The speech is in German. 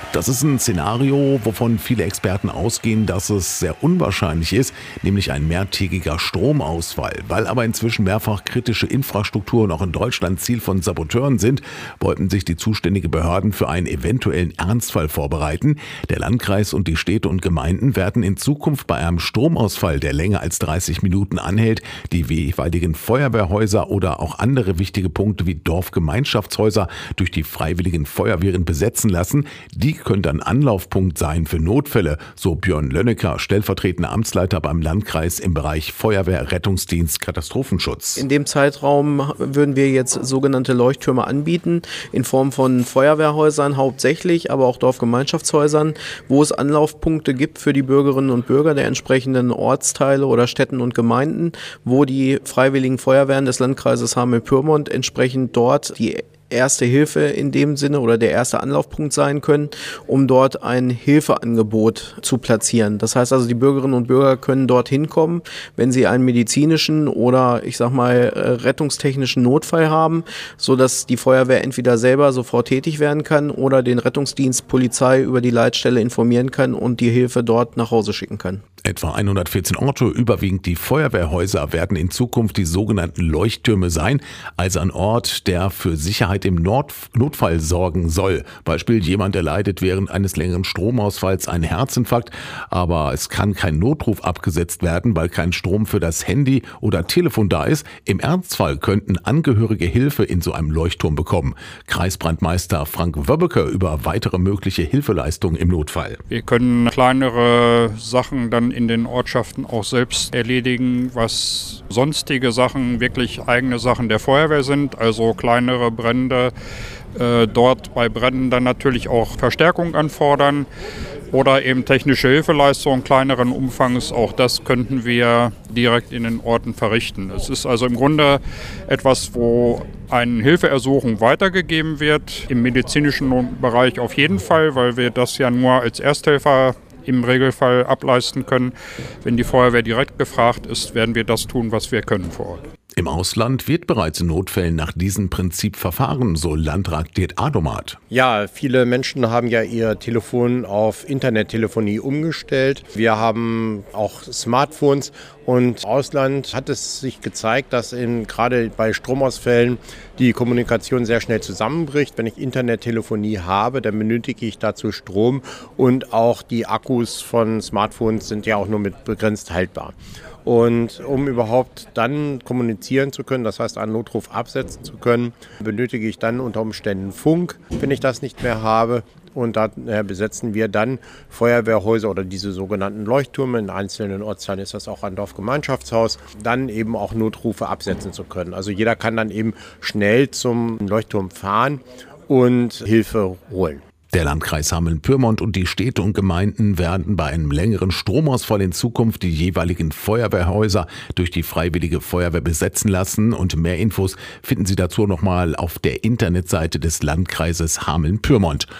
Das ist ein Szenario, wovon viele Experten ausgehen, dass es sehr unwahrscheinlich ist, nämlich ein mehrtägiger Stromausfall. Weil aber inzwischen mehrfach kritische Infrastrukturen auch in Deutschland Ziel von Saboteuren sind, wollten sich die zuständigen Behörden für einen eventuellen Ernstfall vorbereiten. Der Landkreis und die Städte und Gemeinden werden in Zukunft bei einem Stromausfall, der länger als 30 Minuten anhält, die jeweiligen Feuerwehrhäuser oder auch andere wichtige Punkte wie Dorfgemeinschaftshäuser durch die freiwilligen Feuerwehren besetzen lassen. Die können dann Anlaufpunkt sein für Notfälle, so Björn Lönnecker, stellvertretender Amtsleiter beim Landkreis im Bereich Feuerwehr, Rettungsdienst, Katastrophenschutz. In dem Zeitraum würden wir jetzt sogenannte Leuchttürme anbieten, in Form von Feuerwehrhäusern hauptsächlich, aber auch Dorfgemeinschaftshäusern, wo es Anlaufpunkte gibt für die Bürgerinnen und Bürger der entsprechenden Ortsteile oder Städten und Gemeinden, wo die freiwilligen Feuerwehren des Landkreises Hameln-Pyrmont entsprechend dort die erste Hilfe in dem Sinne oder der erste Anlaufpunkt sein können, um dort ein Hilfeangebot zu platzieren. Das heißt also, die Bürgerinnen und Bürger können dorthin kommen, wenn sie einen medizinischen oder rettungstechnischen Notfall haben, sodass die Feuerwehr entweder selber sofort tätig werden kann oder den Rettungsdienst Polizei über die Leitstelle informieren kann und die Hilfe dort nach Hause schicken kann. Etwa 114 Orte, überwiegend die Feuerwehrhäuser, werden in Zukunft die sogenannten Leuchttürme sein, also ein Ort, der für Sicherheit im Notfall sorgen soll. Beispiel, jemand erleidet während eines längeren Stromausfalls einen Herzinfarkt, aber es kann kein Notruf abgesetzt werden, weil kein Strom für das Handy oder Telefon da ist. Im Ernstfall könnten Angehörige Hilfe in so einem Leuchtturm bekommen. Kreisbrandmeister Frank Wöbbeke über weitere mögliche Hilfeleistungen im Notfall. Wir können kleinere Sachen dann in den Ortschaften auch selbst erledigen, was sonstige Sachen, wirklich eigene Sachen der Feuerwehr sind, also kleinere Brände, dort bei Bränden dann natürlich auch Verstärkung anfordern oder eben technische Hilfeleistungen kleineren Umfangs, auch das könnten wir direkt in den Orten verrichten. Es ist also im Grunde etwas, wo eine Hilfeersuchung weitergegeben wird, im medizinischen Bereich auf jeden Fall, weil wir das ja nur als Ersthelfer im Regelfall ableisten können. Wenn die Feuerwehr direkt gefragt ist, werden wir das tun, was wir können vor Ort. Im Ausland wird bereits in Notfällen nach diesem Prinzip verfahren, so Landrat Dirk Adomat. Ja, viele Menschen haben ja ihr Telefon auf Internettelefonie umgestellt. Wir haben auch Smartphones und im Ausland hat es sich gezeigt, dass gerade bei Stromausfällen die Kommunikation sehr schnell zusammenbricht. Wenn ich Internettelefonie habe, dann benötige ich dazu Strom und auch die Akkus von Smartphones sind ja auch nur mit begrenzt haltbar. Und um überhaupt dann kommunizieren zu können, das heißt einen Notruf absetzen zu können, benötige ich dann unter Umständen Funk, wenn ich das nicht mehr habe. Und da besetzen wir dann Feuerwehrhäuser oder diese sogenannten Leuchttürme. In einzelnen Ortsteilen ist das auch ein Dorfgemeinschaftshaus, dann eben auch Notrufe absetzen zu können. Also jeder kann dann eben schnell zum Leuchtturm fahren und Hilfe holen. Der Landkreis Hameln-Pyrmont und die Städte und Gemeinden werden bei einem längeren Stromausfall in Zukunft die jeweiligen Feuerwehrhäuser durch die Freiwillige Feuerwehr besetzen lassen. Und mehr Infos finden Sie dazu nochmal auf der Internetseite des Landkreises Hameln-Pyrmont.